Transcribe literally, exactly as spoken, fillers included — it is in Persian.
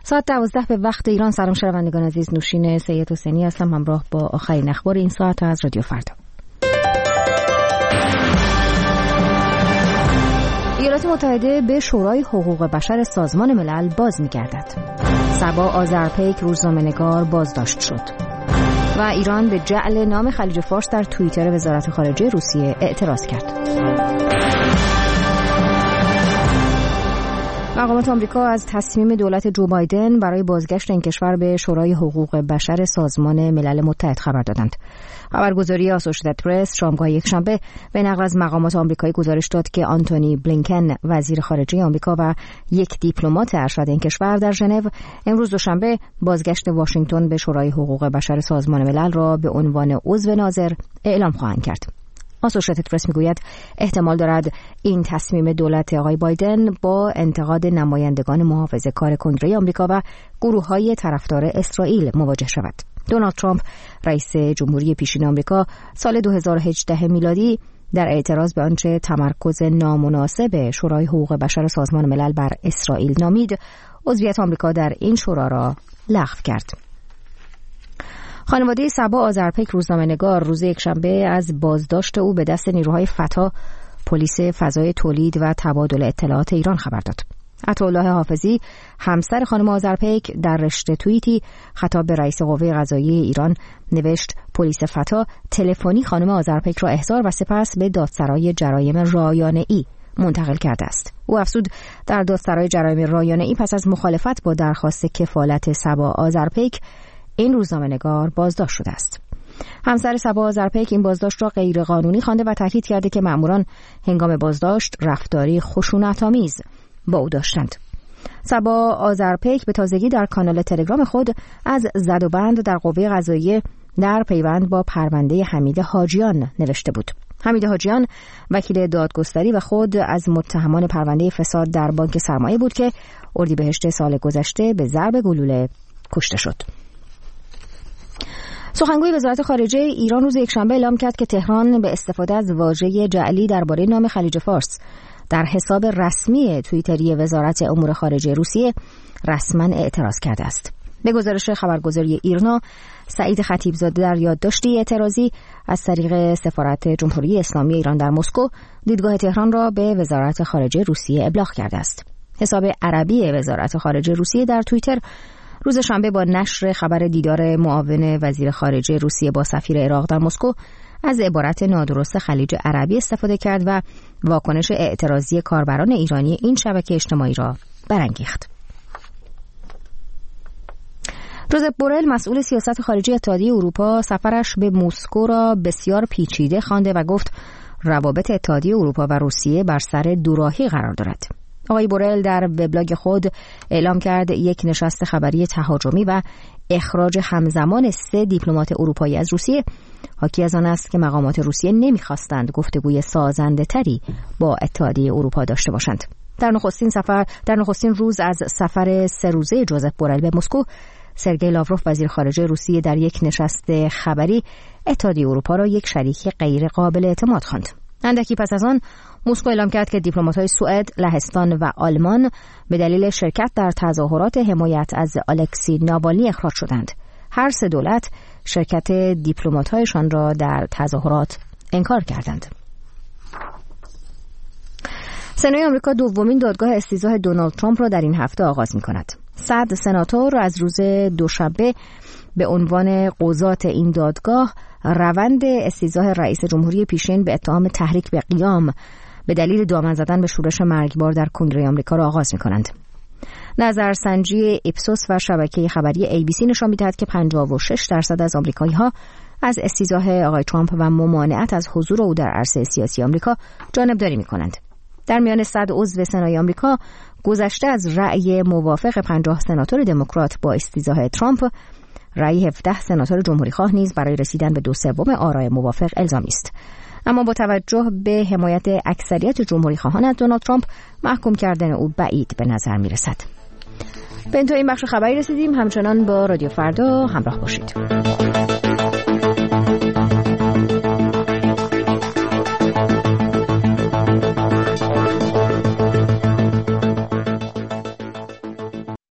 ساعت دوازده به وقت ایران. سلام شنوندگان عزیز، نوشین سید حسینی هستم همراه با آخرین اخبار این ساعت از رادیو فردا. ایالات متحده به شورای حقوق بشر سازمان ملل باز می‌گردد. صبا آذرپیک روزنامه‌نگار بازداشت شد. و ایران به جعل نام خلیج فارس در توییتر وزارت خارجه روسیه اعتراض کرد. مقامات آمریکا از تصمیم دولت جو بایدن برای بازگشت این کشور به شورای حقوق بشر سازمان ملل متحد خبر دادند. خبرگزاری آسوشیتد پرس شامگاه یکشنبه به نقل از مقامات آمریکایی گزارش داد که آنتونی بلینکن وزیر خارجه آمریکا و یک دیپلمات ارشد این کشور در ژنو امروز دوشنبه بازگشت واشنگتن به شورای حقوق بشر سازمان ملل را به عنوان عضو ناظر اعلام خواهند کرد. آسوشیتد پرس میگوید احتمال دارد این تصمیم دولت آقای بایدن با انتقاد نمایندگان محافظه‌کار کنگره آمریکا و گروه‌های طرفدار اسرائیل مواجه شود. دونالد ترامپ رئیس جمهوری پیشین آمریکا سال دو هزار و هجده میلادی در اعتراض به آنچه تمرکز نامناسب شورای حقوق بشر سازمان ملل بر اسرائیل نامید، عضویت آمریکا در این شورا را لغو کرد. خانواده صبا آذرپیک روزنامه‌نگار روز یکشنبه از بازداشت او به دست نیروهای فتح، پلیس فضای تولید و تبادل اطلاعات ایران خبر داد. عطاالله حافظی همسر خانم آذرپیک در رشته توییتی خطاب به رئیس قوه قضاییه ایران نوشت پلیس فتح تلفنی خانم آذرپیک را احضار و سپس به دادسرای جرایم رایانه‌ای منتقل کرده است. او افزود در دادسرای جرایم رایانه‌ای پس از مخالفت با درخواست کفالت صبا آذرپیک این روزنامه‌نگار بازداشت شده است. همسر صبا آذرپیک این بازداشت را غیر قانونی خوانده و تاکید کرده که مأموران هنگام بازداشت رفتاری خشونت‌آمیز با او داشتند. صبا آذرپیک به تازگی در کانال تلگرام خود از زد و بند در قوه قضاییه در پیوند با پرونده حمید حاجیان نوشته بود. حمید حاجیان وکیل دادگستری و خود از متهمان پرونده فساد در بانک سرمایه بود که اردیبهشت سال گذشته به ضرب گلوله کشته شد. سخنگوی وزارت خارجه ایران روز یکشنبه اعلام کرد که تهران به استفاده از واژه جعلی درباره نام خلیج فارس در حساب رسمی توییتری وزارت امور خارجه روسیه رسما اعتراض کرده است. به گزارش خبرگزاری ایرنا، سعید خطیبزاده در یادداشتی اعتراضی از طریق سفارت جمهوری اسلامی ایران در مسکو دیدگاه تهران را به وزارت خارجه روسیه ابلاغ کرده است. حساب عربی وزارت خارجه روسیه در توییتر روز شنبه با نشر خبر دیدار معاون وزیر خارجه روسیه با سفیر عراق در مسکو از عبارت نادرست خلیج عربی استفاده کرد و واکنش اعتراضی کاربران ایرانی این شبکه اجتماعی را برانگیخت. جوزپ بورل مسئول سیاست خارجی اتحادیه اروپا سفرش به مسکو را بسیار پیچیده خوانده و گفت روابط اتحادیه اروپا و روسیه بر سر دوراهی قرار دارد. آقای بورل در وبلاگ خود اعلام کرد یک نشست خبری تهاجمی و اخراج همزمان سه دیپلمات اروپایی از روسیه حاکی از آن است که مقامات روسیه نمی‌خواستند گفتگوی سازنده‌تری با اتحادیه اروپا داشته باشند. در نخستین سفر در نخستین روز از سفر سه روزه جوزپ بورل به مسکو، سرگئی لاوروف وزیر خارجه روسیه در یک نشست خبری اتحادیه اروپا را یک شریک غیر قابل اعتماد خواند. اندکی پس از آن مسکو اعلام کرد که دیپلمات‌های سوئد، لهستان و آلمان به دلیل شرکت در تظاهرات حمایت از الکسی ناوالنی اخراج شدند. هر سه دولت شرکت دیپلمات‌هایشان را در تظاهرات انکار کردند. سنای آمریکا دومین دادگاه استیضاح دونالد ترامپ را در این هفته آغاز می‌کند. صد سناتور از روز دوشنبه به عنوان قضات این دادگاه روند استیضاح رئیس جمهوری پیشین به اتهام تحریک به قیام به دلیل دامن زدن به شورش مرگبار در کنگره آمریکا را آغاز می‌کنند. نظرسنجی ایپسوس و شبکه خبری ای بی سی نشان می‌دهد که پنجاه و شش درصد از آمریکایی‌ها از استیضاح آقای ترامپ و ممانعت از حضور او در عرصه سیاسی آمریکا جانبداری می‌کنند. در میان صد عضو سنای آمریکا گذشته از رأی موافق پنجاه سناتور دموکرات با استیضاح ترامپ، رأی هفده سناتور جمهوری‌خواه نیز برای رسیدن به دو سوم آرای موافق الزامی است. اما با توجه به حمایت اکثریت جمهوری‌خواهان از دونالد ترامپ، محکوم کردن او بعید به نظر می‌رسد. به انتهای این بخش خبری رسیدیم. همچنان با رادیو فردا همراه باشید.